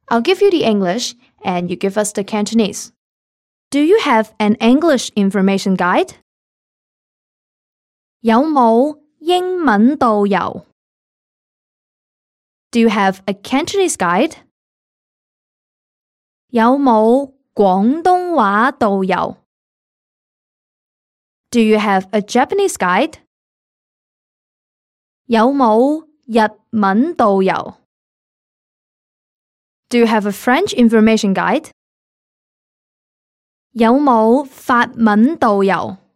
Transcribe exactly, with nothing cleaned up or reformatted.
I'll give you the English and you give us the Cantonese. Do you have an English information guide? 有冇英文導遊? Do you have a Cantonese guide? 有冇廣東話導遊? Do you have a Japanese guide? 有冇日文導遊? Do you have a French information guide? 有冇法文導遊?